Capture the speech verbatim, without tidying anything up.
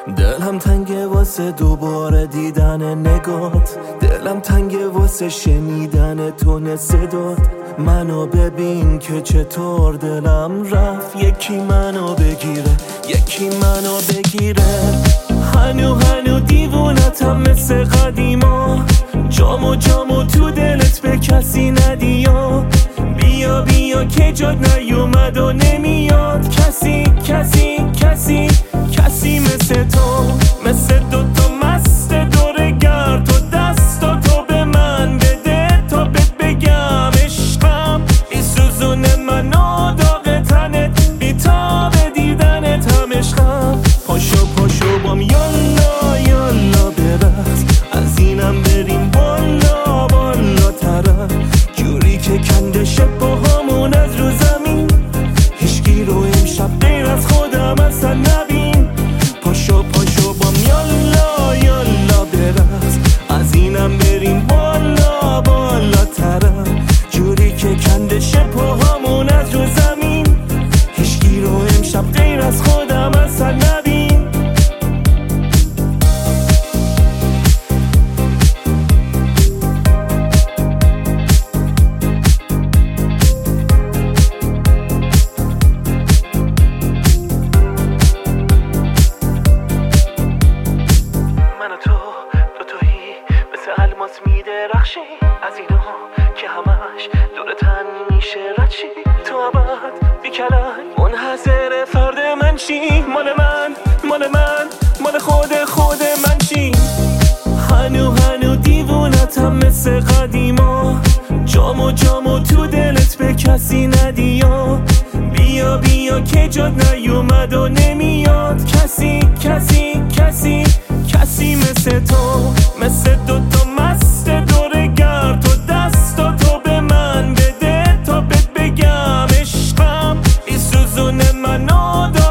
دلم تنگه واسه دوباره دیدن نگات، دلم تنگه واسه شنیدن تون صدات. منو ببین که چطور دلم رفت، یکی منو بگیره یکی منو بگیره. هنو هنو دیوونتم مثل قدیما، جامو جامو تو دلت به کسی ندیا. بیا بیا که جاد نیومد و نمیاد کسی کسی کسی کسی مثل تو، مثل دوتا مست دور گرد و دستا تو به من بده تا بهت بگم عشقم. این سوزون منو داغ تنت بیتاب دیدنت هم عشقم. پاشو پاشو بام یالا یالا برقص، از اینم بریم بالا بالا طرف، جوری که کندشه پاهامون از رو زمین. هیچکی رو امشب غیر از خودم اصلا نبین. پاشو پاشو بام یالا یالا برقص، از اینم بریم بالا بالا طرف، جوری که کندشه پاهامون از رو زمین. هیچکی رو امشب غیر از خودم اصلا نبین. میدرخشی از اینا که همش دور تن میشه ردشی، تو ابد بی کلک منحصر فرد من چی؟ مال من مال من مال خود خود من چی؟ هنو هنو دیوونتم مثل قدیما، جامو جامو تو دلت به کسی ندیا. بیا بیا که جاد نیومد و نمیاد کسی کسی کسی کسی مثل تو، مثل دوتا مست دور گرد و دستا تو به من بده تا بهت بگم عشقم. این سوزون منو